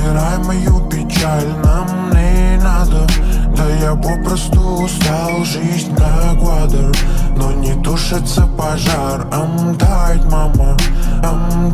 Забирай мою печаль, нам не надо. Да я попросту устал, жизнь как water, но не тушится пожар. I'm tired, мама, I'm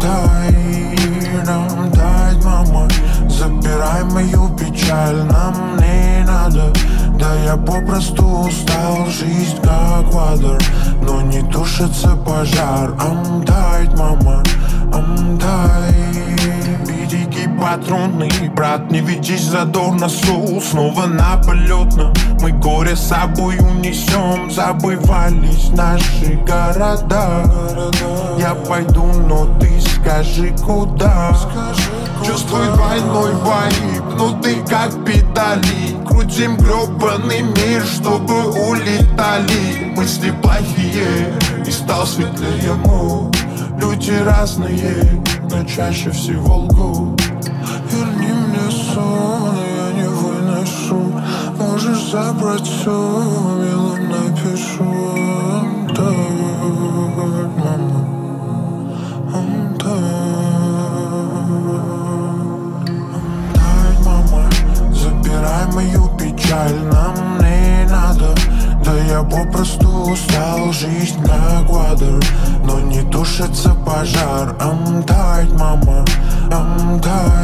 tired, мама. Забирай мою печаль, нам не надо. Да я попросту устал, жизнь как water, но не тушится пожар. I'm tired, мама, I'm tired. Береги патроны, брат, не ведись задорно, соул снова на полетном. Мы горе с собой унесем, забывались наши города. Я пойду, но ты скажи куда. Чувствую двойной вайб, внутри как педали. Крутим грёбаный мир, чтобы улетали. Мысли плохие, и стал светлее мой. Люди разные, но чаще всего лгут. Верни мне сон, я не выношу. Можешь забрать все, мило напишу. I'm tired, мама, I'm tired, мама. Забирай мою печаль, нам не надо. Да я попросту устал, жизнь как water, но не тушится пожар. I'm tired, мама, I'm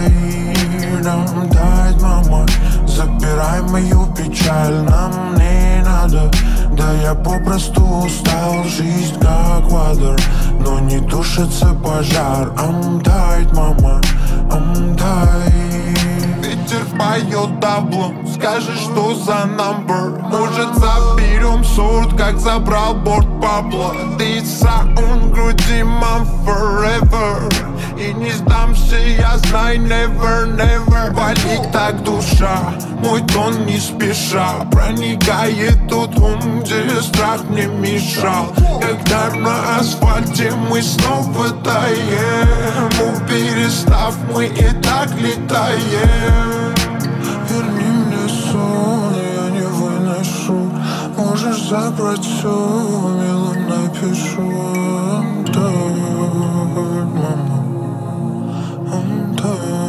tired, мама. Забирай мою печаль, нам не надо. Да я попросту устал, жизнь как water, но не тушится пожар. I'm tired, мама, I'm tired. Ветер поет таблом, скажи, что за number. Может, заберем сорт, как забрал борт Пабло. Ты саун груди, I'm forever. И не сдамся, я знаю, never, never. Валик так душа, мой тон не спеша. Проникает тот ум, где страх мне мешал. Когда на асфальте мы снова таем, перестав, мы и так летаем. Верни мне сон, я не выношу. Можешь забрать все, мило напишу. I'm tired, мама, I'm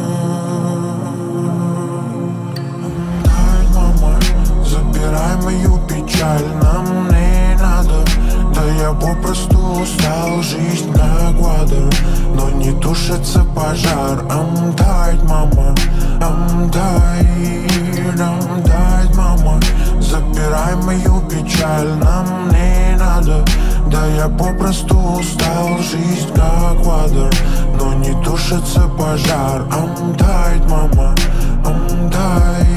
tired, мама. Забирай мою печаль, нам не надо. Да я попросту устал, жизнь как water, но не тушится пожар. I'm tired, мама, I'm tired, мама. Забирай мою печаль, нам не надо. Да я попросту устал, жизнь как water, но не тушится пожар. I'm tired, мама, I'm tired.